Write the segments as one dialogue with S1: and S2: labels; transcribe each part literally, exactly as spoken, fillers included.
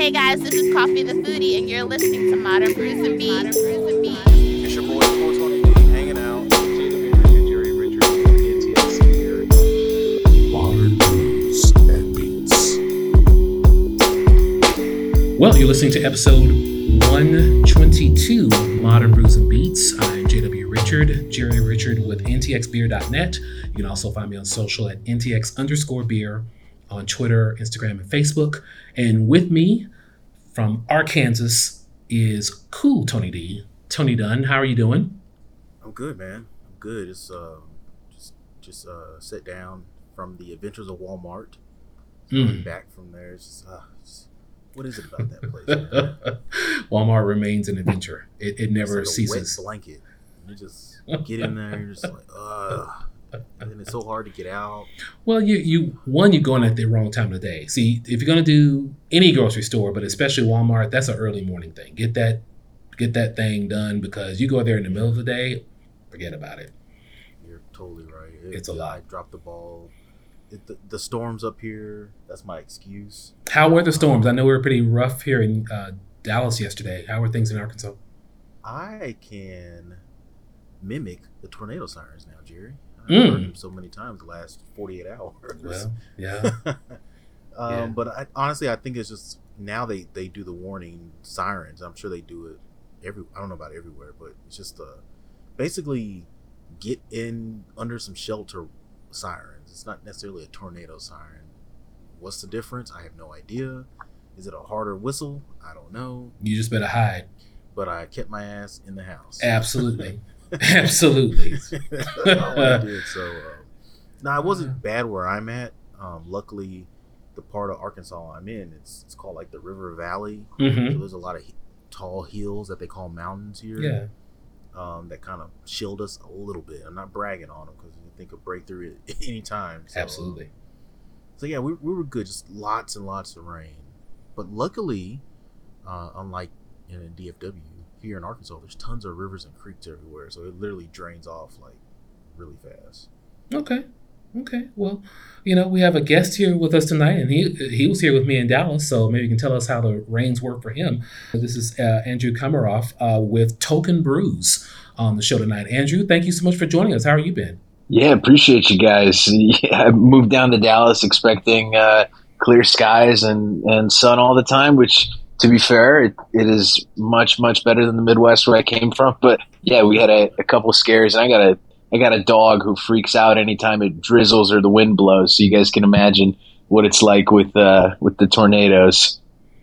S1: Hey guys, this is Coffee the Foodie, and you're listening to Modern Brews and Beats.
S2: It's your boy four twenty D hanging out.
S3: Jerry Richard, N T X here.
S4: Modern Brews and Beats.
S5: Well, you're listening to episode one twenty-two, Modern Brews and Beats. I'm J W Richard, Jerry Richard with N T X beer dot net. You can also find me on social at N T X underscore beer on Twitter, Instagram, and Facebook. And with me from Arkansas is Cool Tony D. Tony Dunn, how are you doing?
S2: I'm good, man. I'm good. It's uh, just just uh, sit down from the Adventures of Walmart.
S5: Mm.
S2: Back from there. It's just, uh, it's, what is it about that place, man?
S5: Walmart remains an adventure. It, it never
S2: it's like
S5: ceases.
S2: A wet blanket. You just get in there. You're just like, ugh. And it's so hard to get out.
S5: Well, you you one, you're going at the wrong time of the day. See, if you're going to do any grocery store, but especially Walmart, that's an early morning thing. Get that get that thing done, because you go there in the middle of the day, forget about it.
S2: You're totally right. It,
S5: It's a lot.
S2: I dropped the ball. It, the, the storms up here, that's my excuse.
S5: How were the storms? I know we were pretty rough here in uh, Dallas yesterday. How were things in Arkansas?
S2: I can mimic the tornado sirens now, Jerry. I've
S5: Mm.
S2: heard them so many times the last forty-eight hours.
S5: Well, yeah.
S2: um,
S5: Yeah.
S2: But I, honestly, I think it's just now they, they do the warning sirens. I'm sure they do it every. I don't know about everywhere, but it's just uh, basically get in under some shelter sirens. It's not necessarily a tornado siren. What's the difference? I have no idea. Is it a harder whistle? I don't know.
S5: You just better hide.
S2: But I kept my ass in the house.
S5: Absolutely. Absolutely.
S2: That's all I did. So, uh, now it wasn't bad where I'm at. Um, luckily, the part of Arkansas I'm in, it's it's called like the River Valley.
S5: Mm-hmm.
S2: So there's a lot of h- tall hills that they call mountains here.
S5: Yeah.
S2: Um, that kind of shield us a little bit. I'm not bragging on them because you think of breakthrough at any time. So,
S5: Absolutely.
S2: So yeah, we we were good. Just lots and lots of rain. But luckily, uh, unlike in a D F W, here in Arkansas, there's tons of rivers and creeks everywhere, so it literally drains off like really fast.
S5: Okay. Okay. Well, you know, we have a guest here with us tonight, and he he was here with me in Dallas, so maybe you can tell us how the rains work for him. This is uh, Andrew Komaroff uh, with Token Brews on the show tonight. Andrew, thank you so much for joining us. How are you been?
S3: Yeah, appreciate you guys. Yeah, I moved down to Dallas expecting uh, clear skies and, and sun all the time, which, to be fair, it, it is much, much better than the Midwest where I came from. But yeah, we had a, a couple scares, and I got a I got a dog who freaks out anytime it drizzles or the wind blows. So you guys can imagine what it's like with uh, with the tornadoes.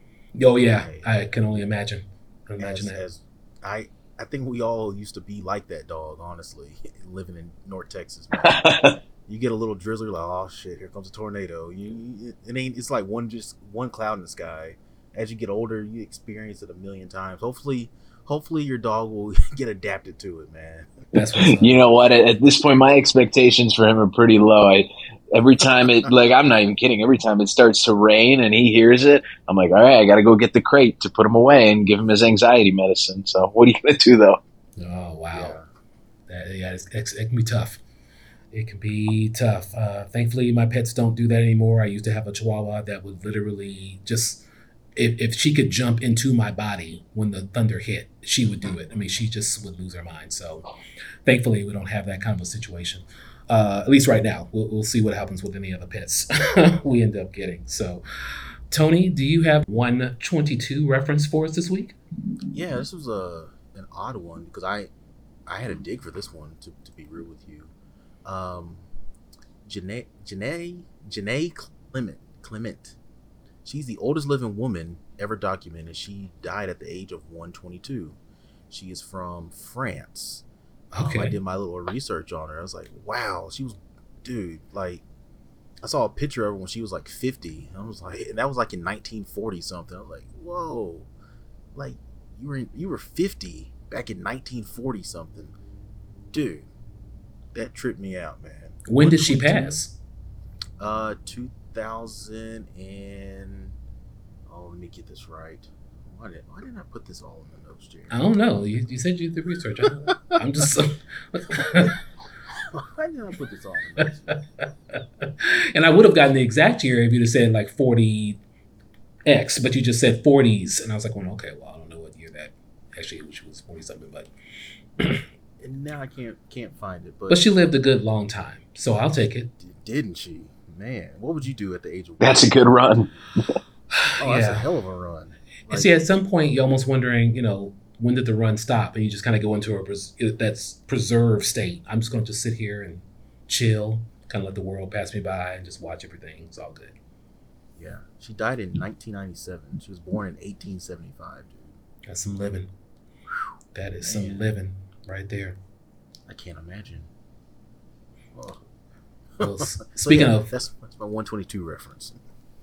S5: Oh yeah, I can only imagine. Imagine
S2: as,
S5: that.
S2: as I I think we all used to be like that dog, honestly, living in North Texas. Man. You get a little drizzle, you're like, oh shit, here comes a tornado. You, it ain't. It's like one just one cloud in the sky. As you get older, you experience it a million times. Hopefully, hopefully your dog will get adapted to it, man.
S5: That's what's up.
S3: You know what? At, at this point, my expectations for him are pretty low. I every time it like I'm not even kidding. Every time it starts to rain and he hears it, I'm like, all right, I got to go get the crate to put him away and give him his anxiety medicine. So what are you gonna do though?
S5: Oh wow,
S2: Yeah.
S5: that, yeah, it's, it's, it can be tough. It can be tough. Uh, thankfully, my pets don't do that anymore. I used to have a Chihuahua that would literally just, if, if she could jump into my body when the thunder hit, she would do it. I mean, she just would lose her mind. So thankfully, we don't have that kind of a situation. Uh, at least right now. We'll, we'll see what happens with any other pets we end up getting. So, Tony, do you have one twenty-two reference for us this week?
S2: Yeah, this was a an odd one because I I had a dig for this one to, to be real with you. Um, Janae Janae Janae Clement Clement. She's the oldest living woman ever documented. She died at the age of one twenty-two. She is from France.
S5: Okay.
S2: Um, I did my little research on her. I was like, wow, she was, dude, like, I saw a picture of her when she was like fifty. I was like, and that was like in nineteen forty something. I was like, whoa, like you were you were fifty back in nineteen forty something, dude. That tripped me out, man.
S5: When did she pass?
S2: Uh, two thousand and oh, let me get this right. Why did why didn't I put this all in the notes, Jerry?
S5: I don't know. You, you said you did the research. I, I'm just.
S2: Why did I put this all in the notes?
S5: And I would have gotten the exact year if you'd have said like forty, X, but you just said forties, and I was like, well, okay, well, I don't know what year that actually she was forty something, but
S2: And now I can't can't find it. But,
S5: but she lived a good long time, so I'll take it.
S2: d- didn't she? Man, what would you do at the age of?
S3: That's a good run.
S2: Oh, that's a
S5: Yeah.
S2: hell of a run.
S5: And
S2: Like,
S5: see, at some point, you're almost wondering, you know, when did the run stop? And you just kind of go into a pres- that's preserved state. I'm just going to just sit here and chill, kind of let the world pass me by, and just watch everything. It's all good.
S2: yeah, she died in nineteen ninety-seven. She was born in eighteen seventy-five, dude.
S5: That's some living. That is
S2: Man.
S5: some living right there.
S2: I can't imagine. Oh.
S5: Well, s-
S2: So,
S5: speaking
S2: yeah,
S5: of
S2: that's, that's my one twenty-two reference.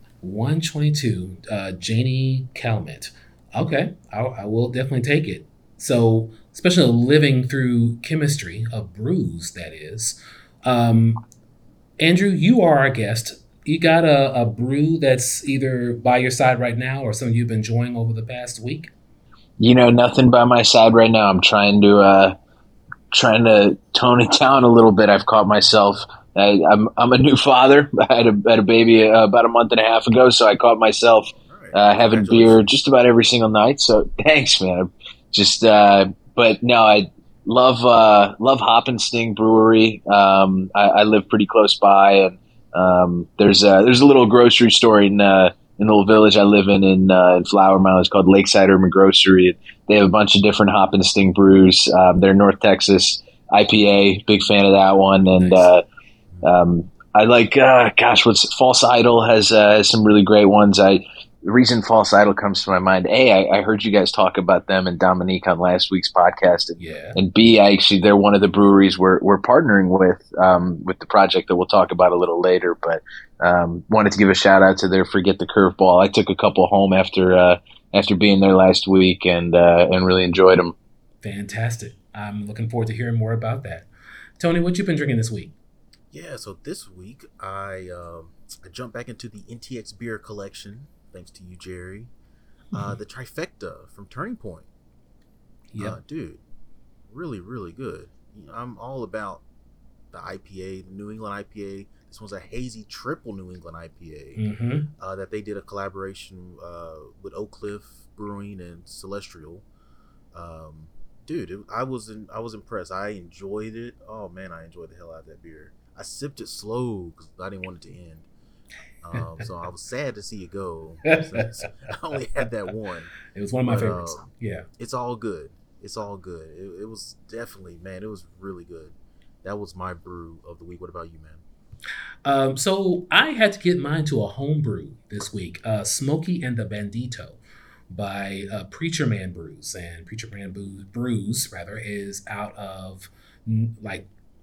S5: one twenty-two, uh, Janie Calment. Okay, I, I will definitely take it. So, especially living through chemistry of brews, that is. Um, Andrew, you are our guest. You got a, a brew that's either by your side right now or something you've been enjoying over the past week?
S3: You know, nothing by my side right now. I'm trying to uh, trying to tone it down a little bit. I've caught myself. I, I'm I'm a new father. I had a, had a baby uh, about a month and a half ago, so I caught myself
S2: All right.
S3: uh, having beer
S2: Congratulations.
S3: just about every single night. So thanks, man. Just uh, but no, I love uh, love Hop and Sting Brewery. Um, I, I live pretty close by, and um, there's a, there's a little grocery store in uh, in the little village I live in in, uh, in Flower Mound. It's called Lakeside Urban Grocery. They have a bunch of different Hop and Sting brews. Um, they're North Texas I P A. Big fan of that one, and
S5: Nice.
S3: uh, um, I like, uh, gosh, what's False Idol has, uh, has some really great ones. I, the reason False Idol comes to my mind, A, I, I heard you guys talk about them and Dominique on last week's podcast. And,
S5: Yeah.
S3: and B, I actually, they're one of the breweries we're, we're partnering with, um, with the project that we'll talk about a little later. But, um, wanted to give a shout out to their Forget the Curveball. I took a couple home after, uh, after being there last week and, uh, and really enjoyed them.
S5: Fantastic. I'm looking forward to hearing more about that. Tony, what you been drinking this week?
S2: Yeah, so this week I um, I jumped back into the N T X beer collection, thanks to you, Jerry. Uh, the trifecta from Turning Point.
S5: Yep.
S2: Uh, dude, really, really good. You know, I'm all about the I P A, the New England I P A. This one's a hazy triple New England I P A
S5: Mm-hmm.
S2: uh, that they did a collaboration uh, with Oak Cliff Brewing and Celestial. Um, dude, it, I was in, I was impressed. I enjoyed it. Oh man, I enjoyed the hell out of that beer. I sipped it slow because I didn't want it to end. Um, so I was sad to see it go. Since I only had that one.
S5: It was one of my
S2: But,
S5: favorites.
S2: um,
S5: Yeah.
S2: It's all good. It's all good. It, it was definitely, man, it was really good. That was my brew of the week. What about you, man?
S5: Um, so I had to get mine to a home brew this week. Uh, Smokey and the Bandito by uh, Preacher Man Brews. And Preacher Man Brews, Brews rather, is out of mm, like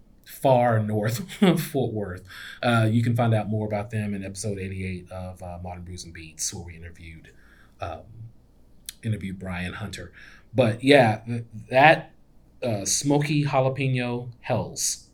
S5: far north of Fort Worth. Uh, you can find out more about them in episode eighty-eight of uh, Modern Brews and Beats, where we interviewed um, interviewed Brian Hunter. But yeah, th- that uh, smoky jalapeno Hells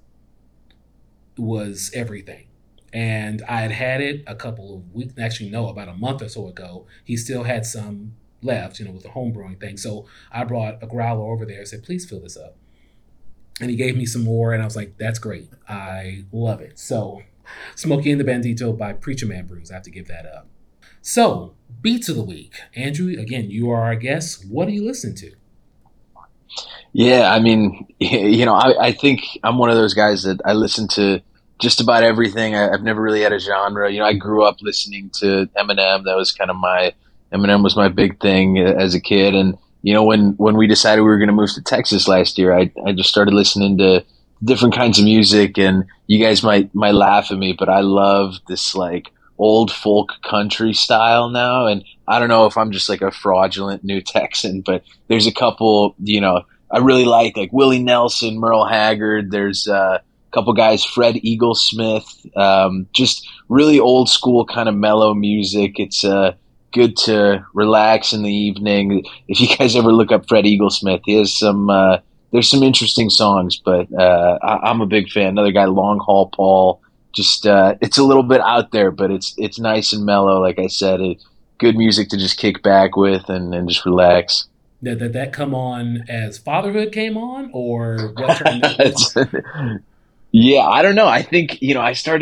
S5: was everything. And I had had it a couple of weeks, actually no, about a month or so ago. He still had some left, you know, with the home brewing thing. So I brought a growler over there and said, please fill this up. And he gave me some more, and I was like, that's great. I love it. So Smokey and the Bandito by Preacher Man Brews. I have to give that up. So, Beats of the Week. Andrew, again, you are our guest. What are you listening to?
S3: Yeah, I mean, you know, I, I think I'm one of those guys that I listen to just about everything. I, I've never really had a genre. You know, I grew up listening to Eminem. That was kind of my Eminem was my big thing as a kid. And you know, when when we decided we were going to move to Texas last year, I I just started listening to different kinds of music. And you guys might might laugh at me, but I love this like old folk country style now. And I don't know if I'm just like a fraudulent new Texan, but there's a couple, you know, I really like like Willie Nelson, Merle Haggard. There's uh, a couple guys, Fred Eaglesmith, um, just really old school kind of mellow music. It's uh, good to relax in the evening. If you guys ever look up Fred Eaglesmith, he has some, uh, there's some interesting songs, but uh, I, I'm a big fan. Another guy, Long Haul Paul. Just uh, it's a little bit out there, but it's it's nice and mellow. Like I said, it, good music to just kick back with and, and just relax.
S5: Did, did that come on as Fatherhood came on, or what turned that
S3: It's- yeah, I don't know. I think, you know, I started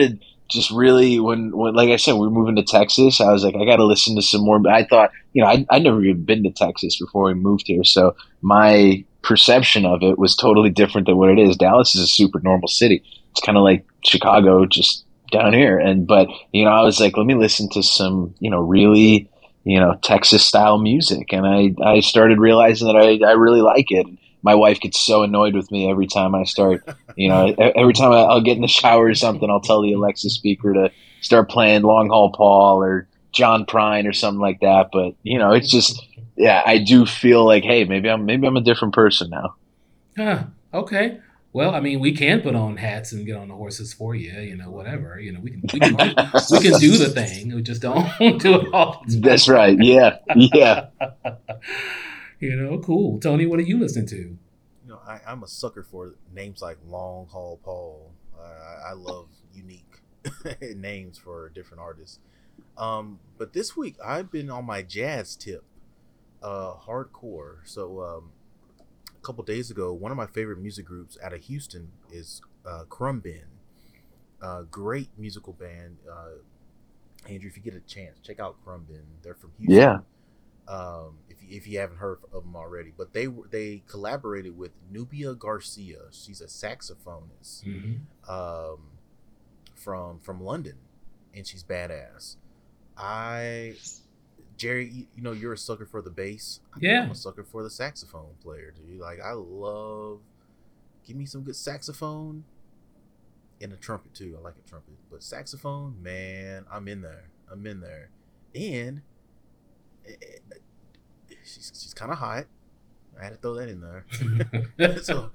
S3: just really when, when like I said, we were moving to Texas. I was like, I got to listen to some more. But I thought, you know, I I never even been to Texas before we moved here, so my perception of it was totally different than what it is. Dallas is a super normal city. It's kind of like Chicago, just down here. And but you know, I was like, let me listen to some, you know, really, you know, Texas style music, and I I started realizing that I I really like it. My wife gets so annoyed with me every time I start, you know, every time I'll get in the shower or something, I'll tell the Alexa speaker to start playing Long Haul Paul or John Prine or something like that. But, you know, it's just, yeah, I do feel like, hey, maybe I'm, maybe I'm a different person now.
S5: Huh. Okay. Well, I mean, we can put on hats and get on the horses for you, you know, whatever. You know, we can we can do, we can do the thing. We just don't do it all the time.
S3: That's right. Yeah. Yeah.
S5: You know, cool. Tony, what are you listening to?
S2: You know, I, I'm a sucker for names like Long Haul Paul. I, I love unique names for different artists. Um, but this week I've been on my jazz tip, uh, hardcore. So um, a couple days ago, one of my favorite music groups out of Houston is uh, Khruangbin. Uh, great musical band. Uh, Andrew, if you get a chance, check out Khruangbin. They're from Houston.
S3: Yeah.
S2: Um, if if you haven't heard of them already, but they they collaborated with Nubia Garcia. She's a saxophonist
S5: Mm-hmm.
S2: um, from from London, and she's badass. I Jerry, you, you know you're a sucker for the bass.
S5: Yeah.
S2: I'm a sucker for the saxophone player, dude. Like I love, give me some good saxophone and a trumpet too. I like a trumpet, but saxophone, man, I'm in there. I'm in there, and. She's she's kind of hot. I had to throw that in there. so,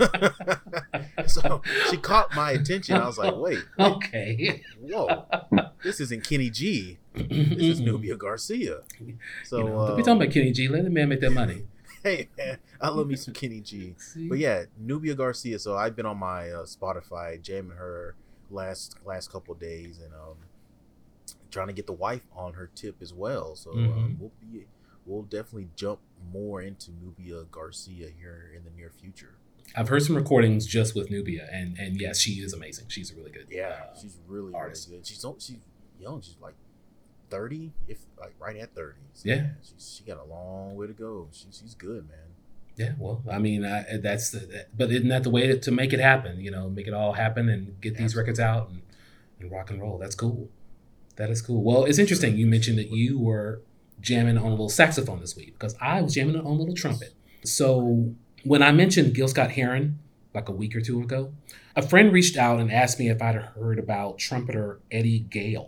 S2: so she caught my attention. I was like, wait, wait,
S5: Okay.
S2: whoa, this isn't Kenny G. This is Nubia Garcia. So
S5: You know,
S2: uh,
S5: don't be talking about Kenny G. Let the man make that money.
S2: hey man, I love me some Kenny G.
S5: See?
S2: But yeah, Nubia Garcia. So I've been on my uh, Spotify jamming her last last couple of days, and um, trying to get the wife on her tip as well. So
S5: Mhm.
S2: um, we'll be we'll definitely jump more into Nubia Garcia here in the near future.
S5: I've heard some recordings just with Nubia, and and yes, she is amazing. She's a really good.
S2: Yeah,
S5: uh,
S2: she's really
S5: artist.
S2: really good. She's don't she's young. She's like thirty, if like right at thirty. So,
S5: Yeah.
S2: man, she's, she got a long way to go. She, she's good, man.
S5: Yeah, well, I mean, I, that's the, that, but isn't that the way to, to make it happen? You know, make it all happen and get these records out and, and rock and roll. That's cool. That is cool. Well, it's interesting. You mentioned that you were jamming on a little saxophone this week because I was jamming on a little trumpet. So when I mentioned Gil Scott-Heron like a week or two ago, a friend reached out and asked me if I'd heard about trumpeter Eddie Gale.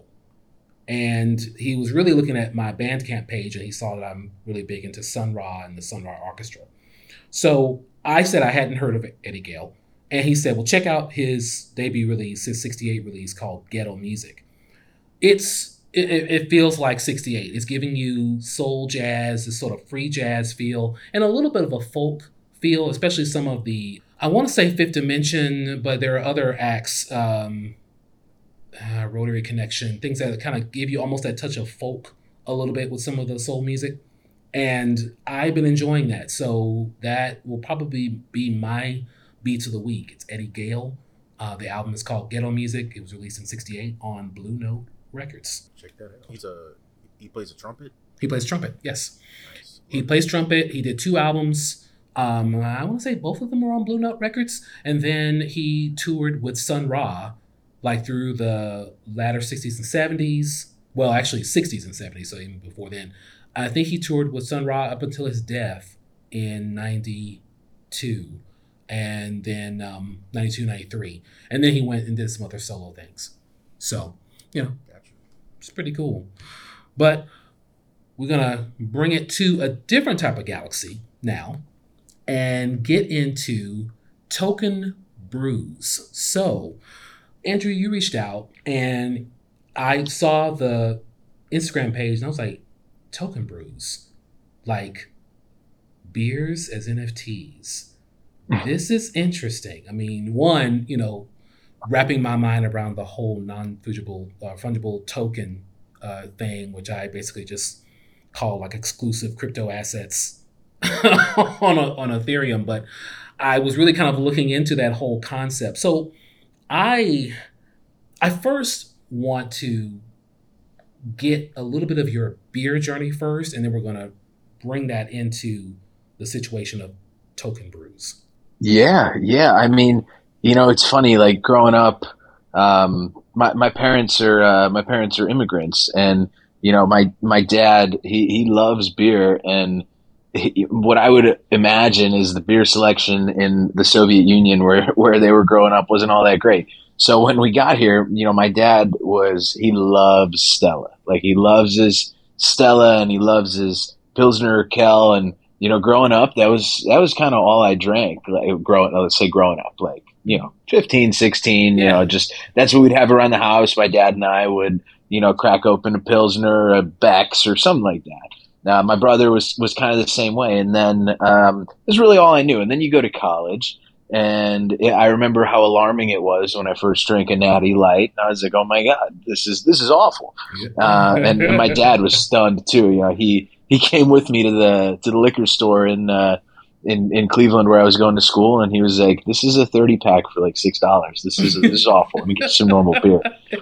S5: And he was really looking at my Bandcamp page and he saw that I'm really big into Sun Ra and the Sun Ra Orchestra. So I said I hadn't heard of Eddie Gale. And he said, well, check out his debut release, his sixty-eight release called Ghetto Music. It's it, it feels like sixty-eight. It's giving you soul jazz, this sort of free jazz feel, and a little bit of a folk feel, especially some of the, I want to say Fifth Dimension, but there are other acts, um, uh, Rotary Connection, things that kind of give you almost that touch of folk a little bit with some of the soul music. And I've been enjoying that. So that will probably be my Beats of the Week. It's Eddie Gale. Uh, the album is called Ghetto Music. It was released in sixty-eight on Blue Note Records.
S2: Check that out. He's a he plays a trumpet.
S5: He plays trumpet, yes.
S2: Nice.
S5: He plays trumpet. He did two albums. Um, I want to say both of them are on Blue Note Records. And then he toured with Sun Ra, like through the latter sixties and seventies. Well, actually sixties and seventies, so even before then. I think he toured with Sun Ra up until his death in ninety-two. And then um, ninety-two, ninety-three. And then he went and did some other solo things. So, you know,
S2: Gotcha.
S5: it's pretty cool. But we're going to bring it to a different type of galaxy now and get into Token Brews. So, Andrew, you reached out and I saw the Instagram page and I was like, Token Brews, like beers as N F Ts. This is interesting. I mean, one, you know, wrapping my mind around the whole non-fungible uh, fungible token uh, thing, which I basically just call like exclusive crypto assets on a, on Ethereum. But I was really kind of looking into that whole concept. So I I first want to get a little bit of your beer journey first, and then we're going to bring that into the situation of Token Brews.
S3: Yeah, yeah. I mean, you know, it's funny. Like growing up, um, my my parents are uh, my parents are immigrants, and you know, my my dad he he loves beer, and he, what I would imagine is the beer selection in the Soviet Union, where where they were growing up, wasn't all that great. So when we got here, you know, my dad was he loves Stella, like he loves his Stella, and he loves his Pilsner Kel, and you know, growing up, that was that was kind of all I drank. Like growing, let's say, growing up, like you know, fifteen, sixteen, you
S5: Yeah.
S3: know, just that's what we'd have around the house. My dad and I would, you know, crack open a Pilsner, a Beck's, or something like that. Uh, my brother was was kind of the same way, and then um, it was really all I knew. And then you go to college, and I remember how alarming it was when I first drank a Natty Light. I was like, "Oh my god, this is this is awful." Uh, and, and my dad was stunned too. You know, he he came with me to the to the liquor store in uh, in in Cleveland where I was going to school, and he was like, "This is a thirty pack for like six dollars. This is this is awful. Let me get some normal beer."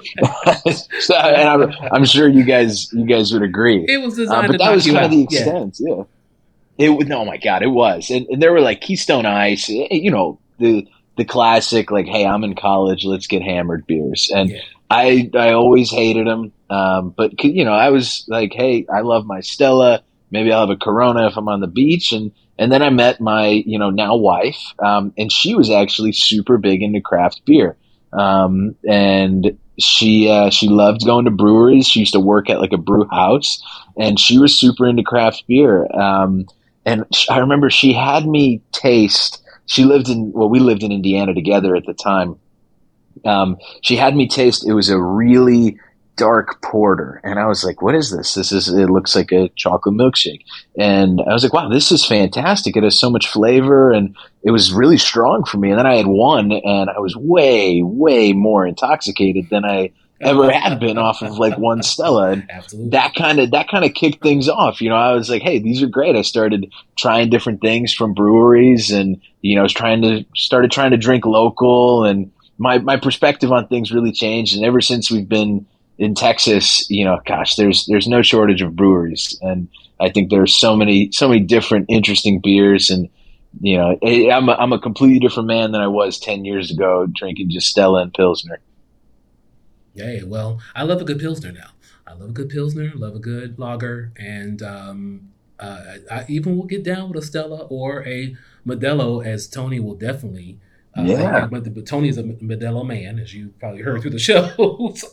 S3: So, and I'm, I'm sure you guys you guys would agree.
S5: It was
S3: Uh,
S5: designed
S3: but
S5: to
S3: that
S5: knock
S3: was
S5: you
S3: kind
S5: out.
S3: of the
S5: Yeah.
S3: extent. Yeah. It would. Oh my god, it was, and, and there were like Keystone Ice. You know the the classic like, "Hey, I'm in college, let's get hammered" beers, and
S5: Yeah.
S3: I I always hated them. Um, but you know, I was like, "Hey, I love my Stella. Maybe I'll have a Corona if I'm on the beach." And and then I met my you know now wife, um, and she was actually super big into craft beer, um, and she uh, she loved going to breweries. She used to work at like a brew house, and she was super into craft beer. Um, and sh- I remember she had me taste. She lived in well, we lived in Indiana together at the time. Um, she had me taste. It was a really dark porter, and I was like, "What is this? This is. It looks like a chocolate milkshake." And I was like, "Wow, this is fantastic! It has so much flavor, and it was really strong for me." And then I had one, and I was way, way more intoxicated than I ever had been off of like one Stella. And
S5: Absolutely.
S3: that kind of that kind of kicked things off. You know, I was like, "Hey, these are great." I started trying different things from breweries, and you know, I was trying to started trying to drink local, and my my perspective on things really changed. And ever since we've been in Texas, you know, gosh, there's there's no shortage of breweries, and I think there's so many so many different interesting beers. And you know, I- I'm a, I'm a completely different man than I was ten years ago, drinking just Stella and Pilsner.
S5: Yeah, well, I love a good Pilsner now. I love a good Pilsner, love a good lager, and um, uh, I, I even will get down with a Stella or a Modelo, as Tony will definitely. Uh,
S3: Yeah.
S5: But, but Tony is a Modelo man, as you probably heard through the shows.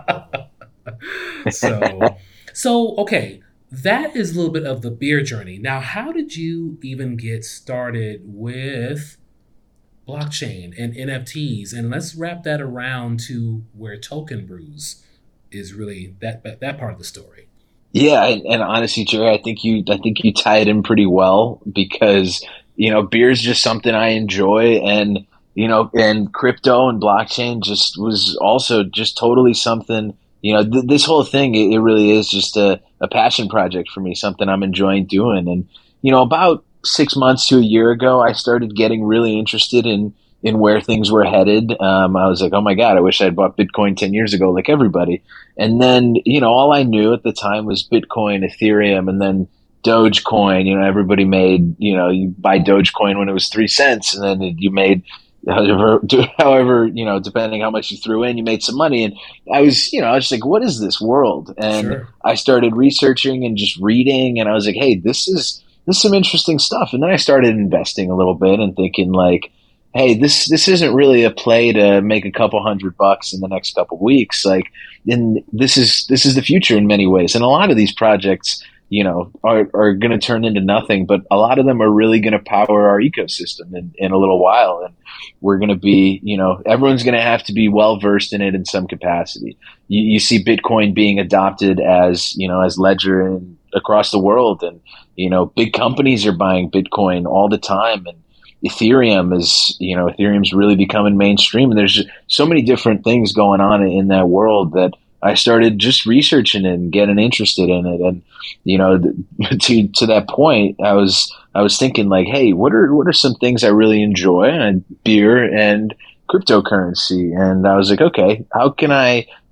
S5: so, so okay, that is a little bit of the beer journey. Now, how did you even get started with blockchain and N F Ts? And let's wrap that around to where Token Brews is really that that, that part of the story.
S3: Yeah, and, and honestly, Jerry, I think you I think you tie it in pretty well, because you know beer is just something I enjoy, and you know, and crypto and blockchain just was also just totally something. You know, th- this whole thing it, it really is just a, a passion project for me, something I'm enjoying doing. And you know, about six months to a year ago, I started getting really interested in in where things were headed. Um, I was like, oh my God, I wish I'd bought Bitcoin ten years ago, like everybody. And then, you know, all I knew at the time was Bitcoin, Ethereum, and then Dogecoin. You know, everybody made, you know, you buy Dogecoin when it was three cents, and then you made, however, however, you know, depending how much you threw in, you made some money. And I was, you know, I was just like, what is this world? And
S5: Sure.
S3: I started researching and just reading, and I was like, hey, this is, this is some interesting stuff. And then I started investing a little bit and thinking like, hey, this this isn't really a play to make a couple hundred bucks in the next couple weeks. Like, and this is this is the future in many ways. And a lot of these projects, you know, are are going to turn into nothing, but a lot of them are really going to power our ecosystem in, in a little while. And we're going to be, you know, everyone's going to have to be well versed in it in some capacity. You, you see Bitcoin being adopted as, you know, as ledger in, across the world, and you know, big companies are buying Bitcoin all the time, and Ethereum is, you know, Ethereum's really becoming mainstream. And there's just so many different things going on in that world that I started just researching it and getting interested in it. And, you know, to, to that point, I was, I was thinking like, hey, what are, what are some things I really enjoy? And beer and cryptocurrency. And I was like, okay, how can I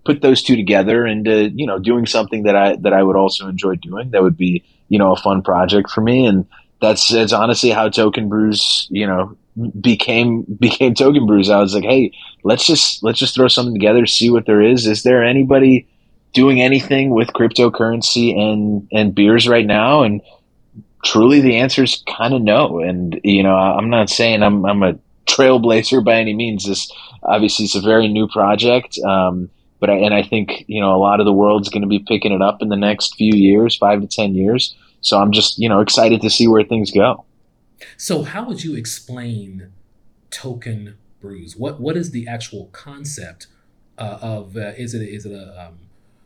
S3: put those two together into, you know, doing something that I that I would also enjoy doing. That would be, you know, a fun project for me. And that's that's honestly how Token Brews, you know, became became Token Brews. I was like, hey, let's just let's just throw something together, see what there is. Is there anybody doing anything with cryptocurrency and and beers right now? And truly, the answer is kind of no. And you know, I'm not saying I'm I'm a trailblazer by any means. This obviously it's a very new project, um, but I, and I think you know a lot of the world's going to be picking it up in the next few years, five to ten years. So I'm just you know excited to see where things go.
S5: So how would you explain Token Brews? What what is the actual concept uh, of? Uh, is it is it a? Um,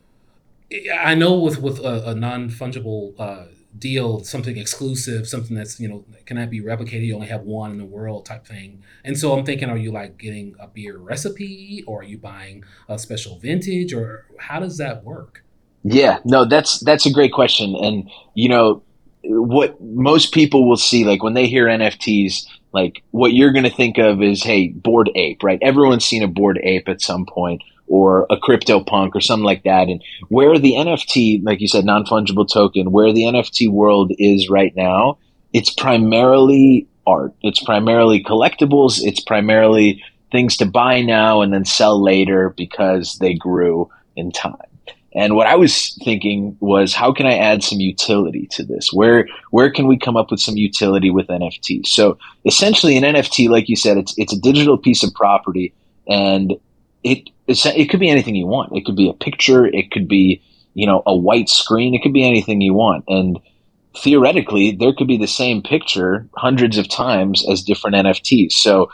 S5: I know with with a, a non fungible uh, deal, something exclusive, something that's you know cannot be replicated. You only have one in the world type thing. And so I'm thinking, are you like getting a beer recipe, or are you buying a special vintage, or how does that work?
S3: Yeah, no, that's that's a great question, and you know. What most people will see, like when they hear N F Ts, like what you're going to think of is, hey, Bored Ape, right? Everyone's seen a Bored Ape at some point, or a CryptoPunk or something like that. And where the N F T, like you said, non-fungible token, where the N F T world is right now, it's primarily art. It's primarily collectibles. It's primarily things to buy now and then sell later because they grew in time. And what I was thinking was, how can I add some utility to this? Where where can we come up with some utility with N F Ts? So essentially, an N F T, like you said, it's it's a digital piece of property, and it it's, it could be anything you want. It could be a picture. It could be you know a white screen. It could be anything you want. And theoretically, there could be the same picture hundreds of times as different N F Ts. So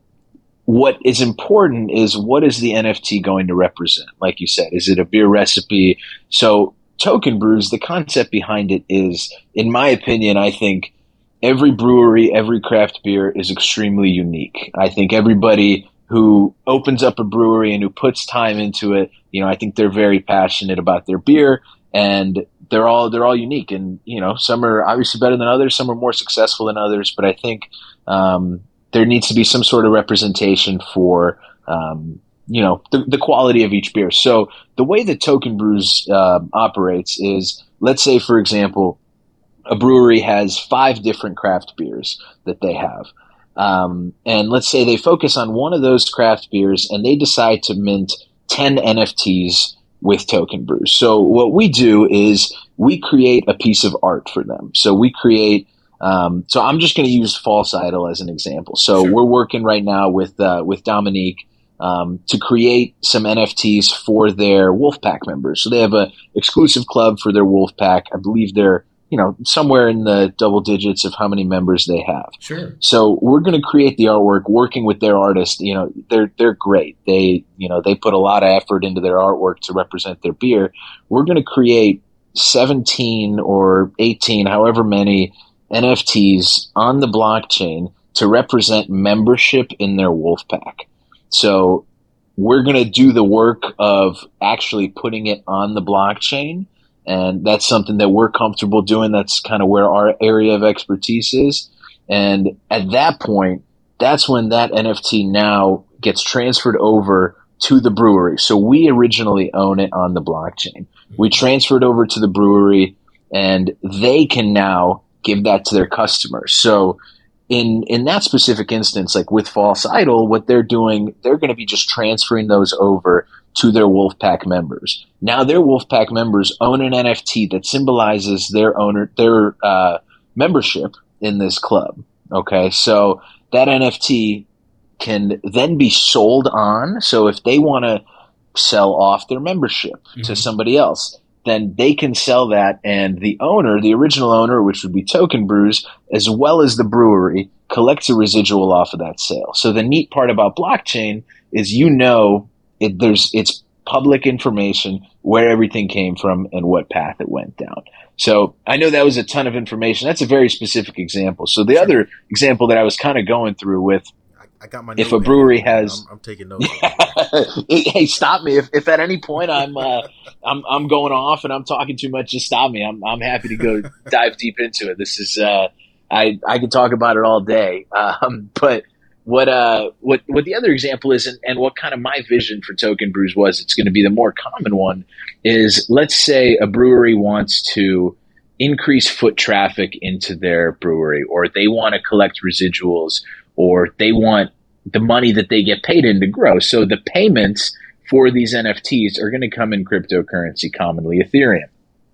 S3: what is important is, what is the N F T going to represent? Like you said, is it a beer recipe? So Token Brews, the concept behind it is, in my opinion, I think every brewery, every craft beer is extremely unique. I think everybody who opens up a brewery and who puts time into it, you know, I think they're very passionate about their beer, and they're all they're all unique. And you know, some are obviously better than others, some are more successful than others. But I think um, there needs to be some sort of representation for, um, you know, the, the quality of each beer. So the way that Token Brews uh, operates is, let's say, for example, a brewery has five different craft beers that they have. Um, and let's say they focus on one of those craft beers and they decide to mint ten N F Ts with Token Brews. So what we do is we create a piece of art for them. So we create Um, so I'm just going to use False Idol as an example. So
S5: Sure.
S3: We're working right now with uh, with Dominique um, to create some N F Ts for their Wolfpack members. So they have a exclusive club for their Wolfpack. I believe they're you know somewhere in the double digits of how many members they have.
S5: Sure.
S3: So we're going to create the artwork, working with their artist. You know they're they're great. They you know they put a lot of effort into their artwork to represent their beer. We're going to create seventeen or eighteen, however many N F Ts on the blockchain to represent membership in their Wolfpack. So we're going to do the work of actually putting it on the blockchain, and that's something that we're comfortable doing. That's kind of where our area of expertise is. And at that point, that's when that N F T now gets transferred over to the brewery. So we originally own it on the blockchain. We transferred over to the brewery, and they can now give that to their customers. So in in that specific instance, like with False Idol, what they're doing, they're going to be just transferring those over to their Wolfpack members. Now their Wolfpack members own an N F T that symbolizes their owner their uh, membership in this club. Okay, so that N F T can then be sold on. So if they want to sell off their membership mm-hmm. to somebody else, then they can sell that, and the owner, the original owner, which would be Token Brews, as well as the brewery, collects a residual off of that sale. So the neat part about blockchain is, you know, it, there's it's public information where everything came from and what path it went down. So I know that was a ton of information. That's a very specific example. So the other example that I was kind of going through with,
S2: I got my
S3: if a brewery has,
S2: I'm, I'm taking notes.
S3: Hey, stop me if, if at any point I'm uh, I'm I'm going off and I'm talking too much. Just stop me. I'm I'm happy to go dive deep into it. This is uh, I I could talk about it all day. Um, but what uh what what the other example is, and, and what kind of my vision for token brews was, it's going to be the more common one, is let's say a brewery wants to increase foot traffic into their brewery, or they want to collect residuals, or they want the money that they get paid in to grow. So the payments for these N F Ts are going to come in cryptocurrency, commonly Ethereum.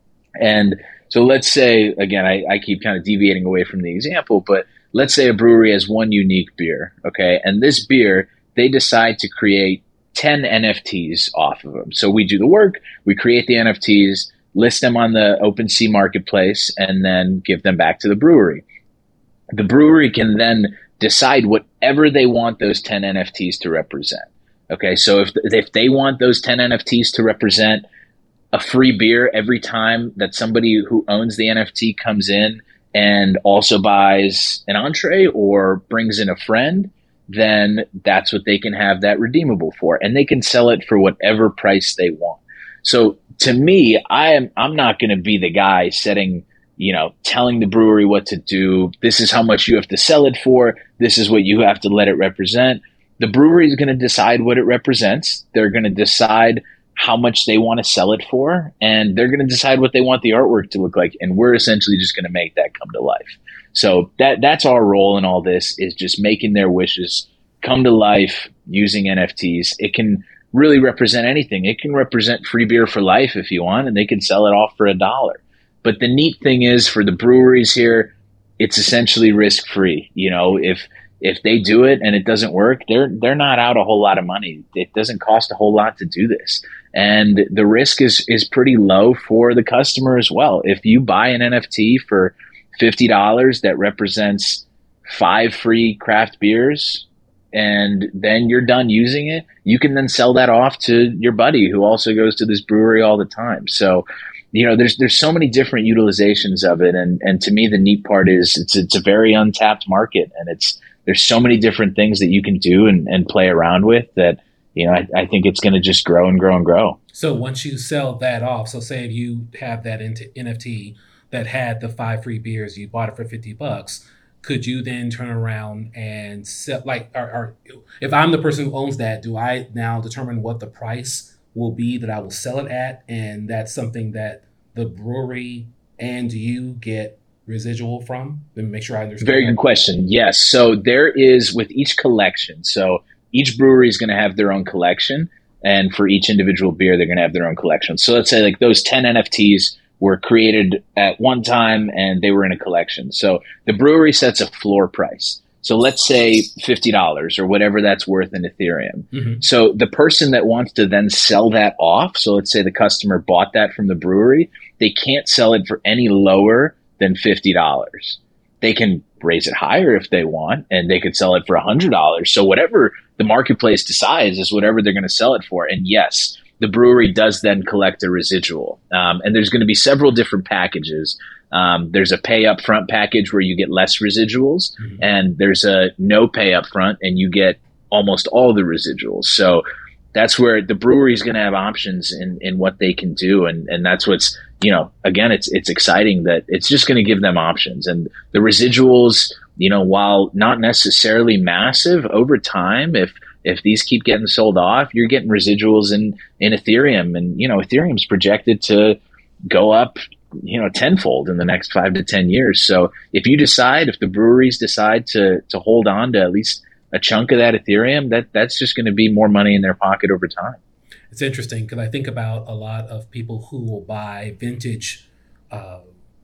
S3: And so let's say, again, I, I keep kind of deviating away from the example, but let's say a brewery has one unique beer, okay? And this beer, they decide to create ten N F Ts off of them. So we do the work, we create the N F Ts, list them on the OpenSea marketplace, and then give them back to the brewery. The brewery can then decide whatever they want those ten N F Ts to represent. Okay, so if if they want those ten N F Ts to represent a free beer every time that somebody who owns the N F T comes in and also buys an entree or brings in a friend, then that's what they can have that redeemable for. And they can sell it for whatever price they want. So to me, I am I'm not going to be the guy setting, you know, telling the brewery what to do. This is how much you have to sell it for. This is what you have to let it represent. The brewery is going to decide what it represents. They're going to decide how much they want to sell it for, and they're going to decide what they want the artwork to look like. And we're essentially just going to make that come to life. So that that's our role in all this, is just making their wishes come to life using N F Ts. It can really represent anything. It can represent free beer for life if you want, and they can sell it off for a dollar. But the neat thing is, for the breweries here, it's essentially risk-free. You know, if If they do it and it doesn't work, they're they're not out a whole lot of money. It doesn't cost a whole lot to do this. And the risk is is pretty low for the customer as well. If you buy an N F T for fifty dollars that represents five free craft beers, and then you're done using it, you can then sell that off to your buddy who also goes to this brewery all the time. So, you know, there's there's so many different utilizations of it. And and to me, the neat part is it's it's a very untapped market, and it's there's so many different things that you can do and, and play around with that, you know, I, I think it's going to just grow and grow and grow.
S5: So once you sell that off, so say if you have that into N F T that had the five free beers, you bought it for fifty bucks, could you then turn around and sell, like, or, or if I'm the person who owns that, do I now determine what the price will be that I will sell it at? And that's something that the brewery and you get residual from? Let me make sure I understand.
S3: Very good question. Yes. So there is, with each collection, so each brewery is going to have their own collection, and for each individual beer, they're going to have their own collection. So let's say like those ten N F Ts were created at one time and they were in a collection. So the brewery sets a floor price. So let's say fifty dollars or whatever that's worth in Ethereum. Mm-hmm. So the person that wants to then sell that off, so let's say the customer bought that from the brewery, they can't sell it for any lower than fifty dollars. They can raise it higher if they want, and they could sell it for one hundred dollars. So whatever the marketplace decides is whatever they're going to sell it for. And yes, the brewery does then collect a residual. Um, and there's going to be several different packages. Um, there's a pay up front package where you get less residuals, mm-hmm. and there's a no pay up front and you get almost all the residuals. So that's where the brewery is going to have options in, in what they can do. And, and that's what's, you know, again, it's, it's exciting that it's just going to give them options. And the residuals, you know, while not necessarily massive over time, if, if these keep getting sold off, you're getting residuals in, in Ethereum. And, you know, Ethereum's projected to go up, you know, tenfold in the next five to ten years. So if you decide, if the breweries decide to, to hold on to at least a chunk of that Ethereum, that that's just going to be more money in their pocket over time.
S5: It's interesting because I think about a lot of people who will buy vintage uh,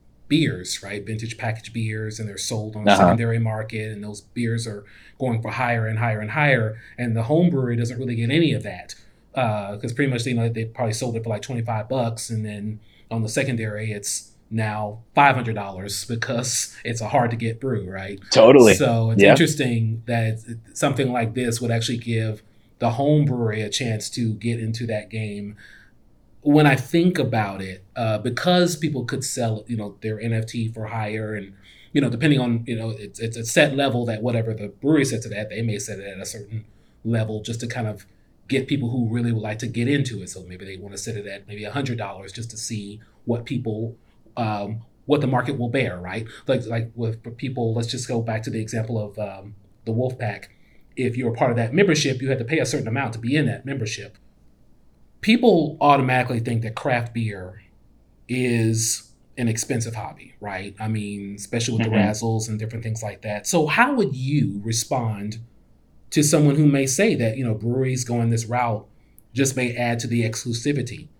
S5: beers, right? Vintage packaged beers, and they're sold on the uh-huh. secondary market, and those beers are going for higher and higher and higher. And the home brewery doesn't really get any of that because uh, pretty much, you know, they probably sold it for like twenty-five bucks, and then on the secondary, it's now five hundred dollars because it's a hard to get brew, right?
S3: Totally.
S5: So it's
S3: yep.
S5: interesting that something like this would actually give the home brewery a chance to get into that game. When I think about it, uh, because people could sell, you know, their N F T for higher, and, you know, depending on, you know, it's, it's a set level that whatever the brewery sets it at, they may set it at a certain level just to kind of get people who really would like to get into it. So maybe they want to set it at maybe one hundred dollars just to see what people, um, what the market will bear, right? Like, like with people, let's just go back to the example of um, the Wolfpack. if you're a part of that membership, you had to pay a certain amount to be in that membership. People automatically think that craft beer is an expensive hobby, right? I mean, especially with mm-hmm. the razzles and different things like that. So how would you respond to someone who may say that, you know, breweries going this route just may add to the exclusivity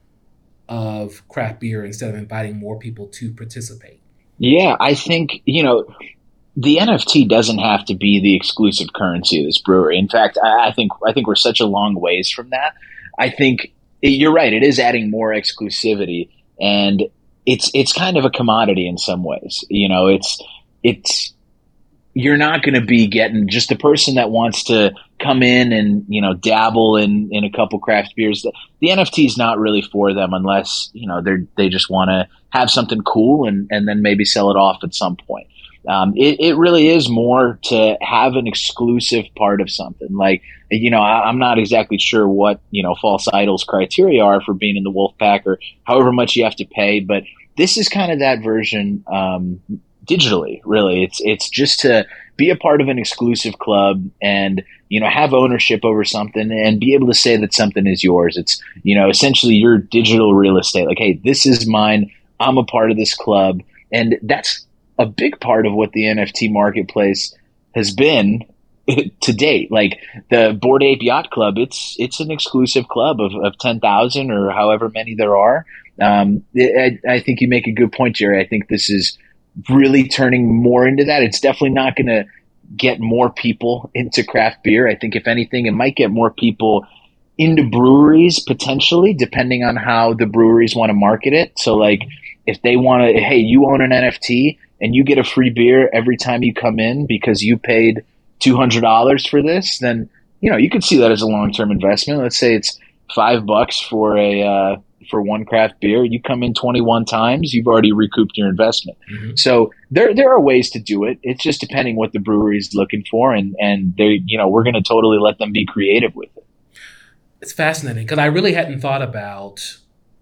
S5: of craft beer instead of inviting more people to participate?
S3: Yeah, I think, you know, the N F T doesn't have to be the exclusive currency of this brewery. In fact, I, I think I think we're such a long ways from that. I think you're right. It is adding more exclusivity, and it's it's kind of a commodity in some ways. You know, it's it's you're not going to be getting just the person that wants to come in and, you know, dabble in, in a couple craft beers. The, the N F T is not really for them unless, you know, they're, they just want to have something cool and, and then maybe sell it off at some point. Um, it, it really is more to have an exclusive part of something. Like, you know, I, I'm not exactly sure what, you know, False Idol's criteria are for being in the Wolf Pack or however much you have to pay, but this is kind of that version, um, digitally, really. It's it's just to be a part of an exclusive club and, you know, have ownership over something and be able to say that something is yours. It's, you know, essentially your digital real estate. Like, hey, this is mine. I'm a part of this club. And that's a big part of what the N F T marketplace has been to date. Like the Bored Ape Yacht Club, it's it's an exclusive club of, of ten thousand or however many there are. Um, I, I think you make a good point, Jerry. I think this is really turning more into that. It's definitely not going to get more people into craft beer. I think if anything, it might get more people into breweries potentially, depending on how the breweries want to market it. So like if they want to, hey, you own an N F T and you get a free beer every time you come in because you paid two hundred dollars for this, then, you know, you could see that as a long-term investment. Let's say it's five bucks for a, uh, for one craft beer. You come in twenty-one times, you've already recouped your investment. Mm-hmm. So there there are ways to do it. It's just depending what the brewery is looking for, and and they, you know, we're going to totally let them be creative with it.
S5: It's fascinating because I really hadn't thought about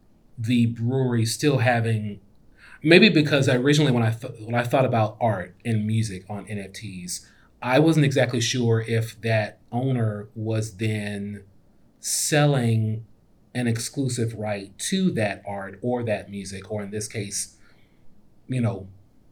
S5: the brewery still having, maybe because originally when I th- when I thought about art and music on N F Ts, I wasn't exactly sure if that owner was then selling an exclusive right to that art or that music, or in this case, you know,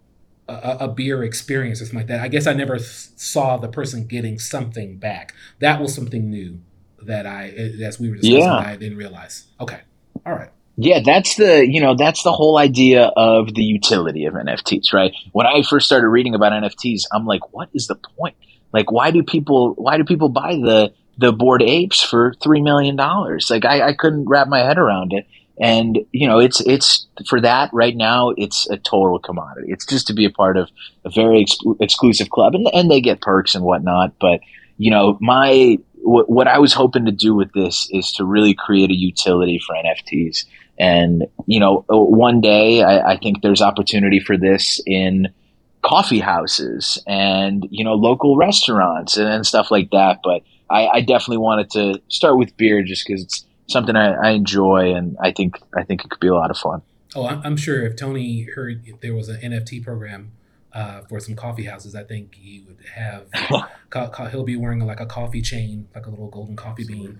S5: a, a beer experience or something like that. I guess I never th- saw the person getting something back. That was something new that I, as we were discussing, yeah. I didn't realize. Okay. All right.
S3: Yeah, that's the, you know, that's the whole idea of the utility of N F Ts, right? When I first started reading about N F Ts, I'm like, what is the point? Like, why do people, why do people buy the, the Bored Apes for three million dollars? Like I, I couldn't wrap my head around it. And, you know, it's, it's for that right now, it's a total commodity. It's just to be a part of a very ex- exclusive club, and, and they get perks and whatnot. But, you know, my, w- what I was hoping to do with this is to really create a utility for N F Ts. And, you know, one day I, I think there's opportunity for this in coffee houses and, you know, local restaurants and, and stuff like that. But I, I definitely wanted to start with beer just because it's something I, I enjoy, and I think I think it could be a lot of fun.
S5: Oh, I'm sure if Tony heard if there was an N F T program uh, for some coffee houses, I think he would have. co- co- he'll be wearing like a coffee chain, like a little golden coffee bean.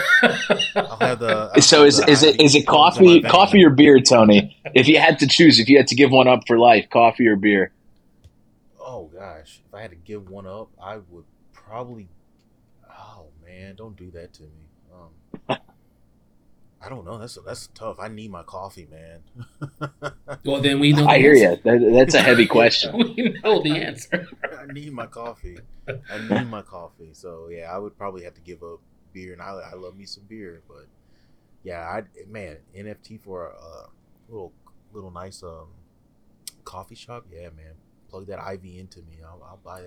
S2: I'll have the, I'll
S3: so is
S2: the
S3: is it is it coffee coffee or beer, Tony? If you had to choose, if you had to give one up for life, coffee or beer?
S2: Oh gosh, if I had to give one up, I would probably. Man, don't do that to me. Um, I don't know. That's that's tough. I need my coffee, man.
S5: Well, then we know. The
S3: I
S5: answer.
S3: hear you. That, that's a heavy question.
S5: We know the answer.
S2: I need my coffee. I need my coffee. So yeah, I would probably have to give up beer, and I I love me some beer, but yeah, I man N F T for a little little nice um coffee shop. Yeah, man. Plug that I V into me. I'll, I'll buy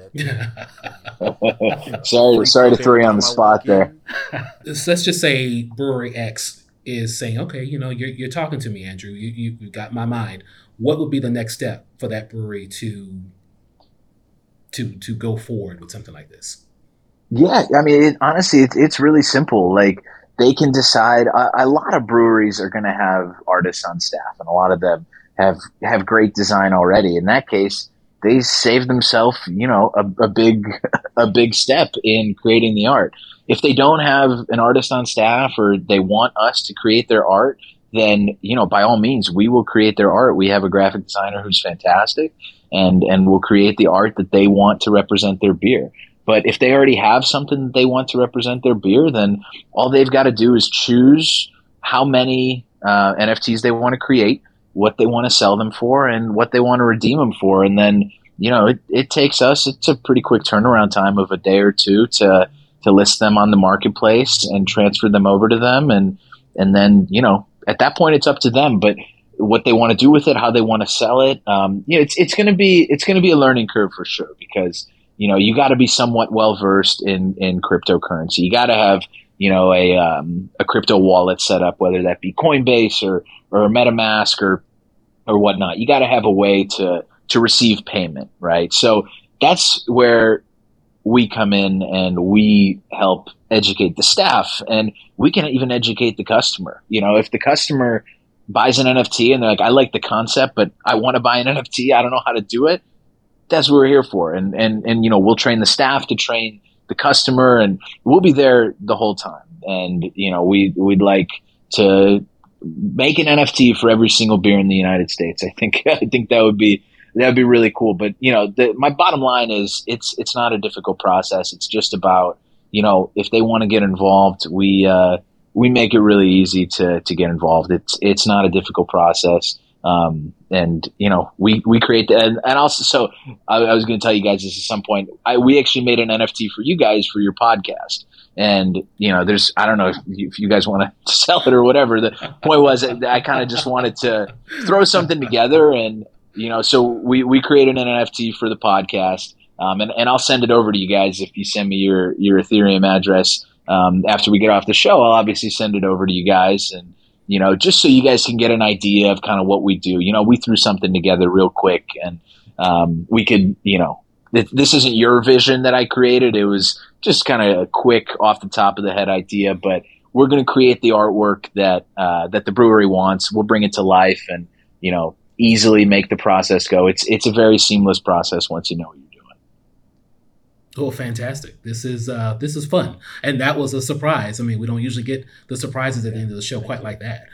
S2: that.
S3: sorry, sorry to throw you on the spot there.
S5: So let's just say Brewery X is saying, okay, you know, you're you're talking to me, Andrew. You, you you got my mind. What would be the next step for that brewery to to to go forward with something like this?
S3: Yeah, I mean, it, honestly, it's it's really simple. Like they can decide. A, a lot of breweries are going to have artists on staff, and a lot of them have have great design already. In that case, they save themselves, you know, a, a big a big step in creating the art. If they don't have an artist on staff or they want us to create their art, then, you know, by all means, we will create their art. We have a graphic designer who's fantastic, and and will create the art that they want to represent their beer. But if they already have something that they want to represent their beer, then all they've got to do is choose how many uh, N F Ts they want to create, what they want to sell them for, and what they want to redeem them for. And then, you know, it, it takes us, it's a pretty quick turnaround time of a day or two to to list them on the marketplace and transfer them over to them. And and then, you know, at that point, it's up to them. But what they want to do with it, how they want to sell it, um, you know, it's it's going to be it's going to be a learning curve for sure, because, you know, you got to be somewhat well versed in in cryptocurrency. You got to have, you know, a um, a crypto wallet set up, whether that be Coinbase or or MetaMask or or whatnot. You got to have a way to to receive payment, right? So that's where we come in and we help educate the staff, and we can even educate the customer. You know, if the customer buys an N F T and they're like, I like the concept, but I want to buy an N F T, I don't know how to do it. That's what we're here for. And, and, and, you know, we'll train the staff to train the customer, and we'll be there the whole time. And, you know, we, we'd like to make an N F T for every single beer in the United States. I think, I think that would be, that would be really cool. But, you know, the, my bottom line is it's, it's not a difficult process. It's just about, you know, if they want to get involved, we, uh, we make it really easy to, to get involved. It's, it's not a difficult process. Um, and, you know, we, we create the, and, and also, so I, I was going to tell you guys this at some point. I, we actually made an N F T for you guys for your podcast. And, you know, there's, I don't know if you, if you guys want to sell it or whatever. The point was that I kind of just wanted to throw something together. And, you know, so we, we created an N F T for the podcast. Um, and, and I'll send it over to you guys if you send me your, your Ethereum address. Um, after we get off the show, I'll obviously send it over to you guys, and, you know, just so you guys can get an idea of kind of what we do. You know, we threw something together real quick, and um, we could, you know, th- this isn't your vision that I created. It was just kind of a quick off the top of the head idea, but we're going to create the artwork that, uh, that the brewery wants. We'll bring it to life and, you know, easily make the process go. It's, it's a very seamless process once you know what you're doing.
S5: Oh, fantastic. This is uh, this is fun. And that was a surprise. I mean, we don't usually get the surprises at the end of the show quite like that.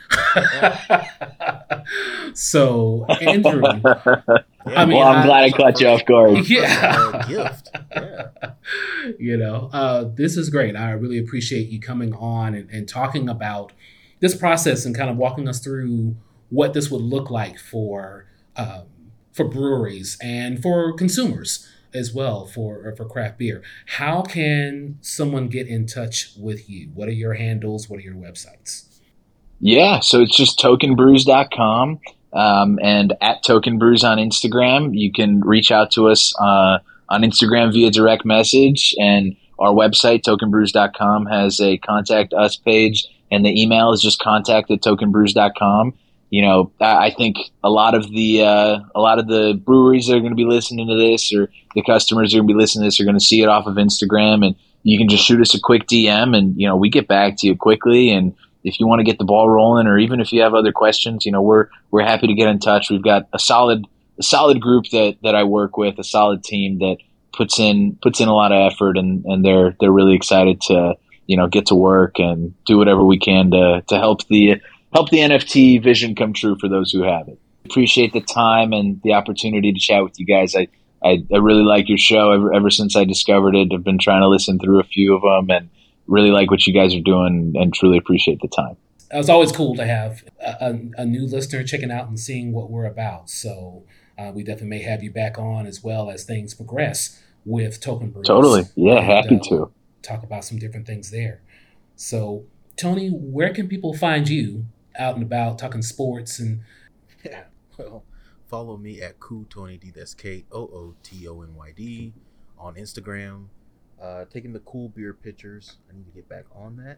S5: So, Andrew.
S2: Yeah,
S5: I mean,
S3: well, I'm
S5: I,
S3: glad I caught you off guard.
S5: Yeah.
S2: gift. Yeah.
S5: You know, uh, this is great. I really appreciate you coming on and, and talking about this process and kind of walking us through what this would look like for um, for breweries and for consumers as well, for for craft beer. How can someone get in touch with you? What are your handles? What are your websites?
S3: Yeah, so it's just token brews dot com, um, and at Token Brews on Instagram. You can reach out to us uh, on Instagram via direct message, and our website, token brews dot com, has a contact us page, and the email is just contact at token brews dot com. You know, I think a lot of the uh, a lot of the breweries that are going to be listening to this, or the customers that are going to be listening to this, are going to see it off of Instagram, and you can just shoot us a quick D M, and, you know, we get back to you quickly. And if you want to get the ball rolling, or even if you have other questions, you know, we're we're happy to get in touch. We've got a solid a solid group that, that I work with, a solid team that puts in puts in a lot of effort, and, and they're they're really excited to, you know, get to work and do whatever we can to to help the help the N F T vision come true for those who have it. Appreciate the time and the opportunity to chat with you guys. I, I, I really like your show. Ever, ever since I discovered it, I've been trying to listen through a few of them, and really like what you guys are doing, and truly appreciate the time.
S5: It's always cool to have a, a, a new listener checking out and seeing what we're about. So uh, we definitely may have you back on as well as things progress with Token Brews.
S3: Totally. Yeah,
S5: and,
S3: happy
S5: uh,
S3: to.
S5: Talk about some different things there. So, Tony, where can people find you out and about talking sports? And
S2: Yeah, well, follow me at Koo Tony D. That's K O O T O N Y D on Instagram. Uh, taking the cool beer pictures. I need to get back on that.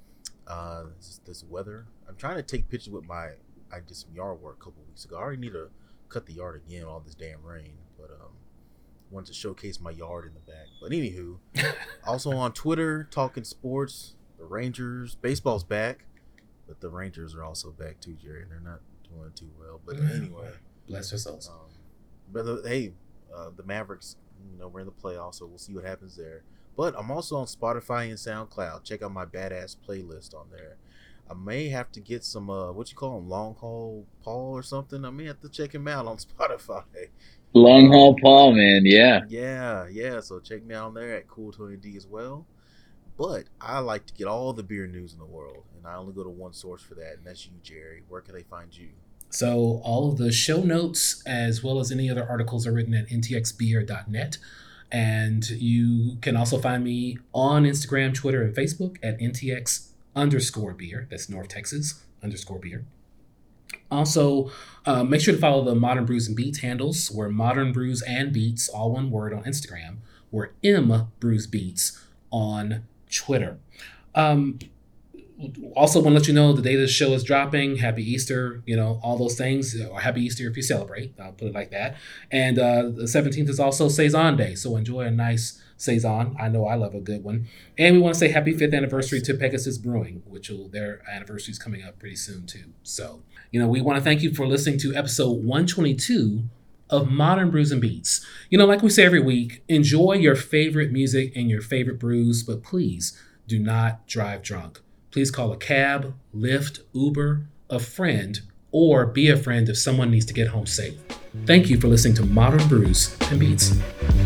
S2: Uh, this, this weather. I'm trying to take pictures with my. I did some yard work a couple weeks ago. I already need to cut the yard again. All this damn rain, but um, wanted to showcase my yard in the back. But anywho, also on Twitter, talking sports. The Rangers baseball's back. But the Rangers are also back too, Jerry. They're not doing too well. But anyway,
S5: bless their souls.
S2: Um, but uh, hey, Uh, the Mavericks, you know, we're in the playoffs, so we'll see what happens there. But I'm also on Spotify and SoundCloud. Check out my badass playlist on there. I may have to get some, uh, what you call him, Long Haul Paul or something. I may have to check him out on Spotify.
S3: Long Haul Paul, man, yeah.
S2: Yeah, yeah. So check me out on there at Cool Tony D as well. But I like to get all the beer news in the world, and I only go to one source for that, and that's you, Jerry. Where can they find you?
S5: So all of the show notes, as well as any other articles, are written at n t x beer dot net. And you can also find me on Instagram, Twitter, and Facebook at N T X underscore beer. That's North Texas underscore beer. Also, uh, make sure to follow the Modern Brews and Beats handles. We're Modern Brews and Beats, all one word, on Instagram. We're M Brews Beats on Twitter. Um, also, want to let you know the day this show is dropping. Happy Easter, you know, all those things. Or Happy Easter if you celebrate. I'll put it like that. And uh, the seventeenth is also Saison Day, so enjoy a nice Saison. I know I love a good one. And we want to say happy fifth anniversary to Pegasus Brewing, which will, their anniversary is coming up pretty soon too. So, you know, we want to thank you for listening to episode one twenty-two of Modern Brews and Beats. You know, like we say every week, enjoy your favorite music and your favorite brews, but please do not drive drunk. Please call a cab, Lyft, Uber, a friend, or be a friend if someone needs to get home safe. Thank you for listening to Modern Brews and Beats.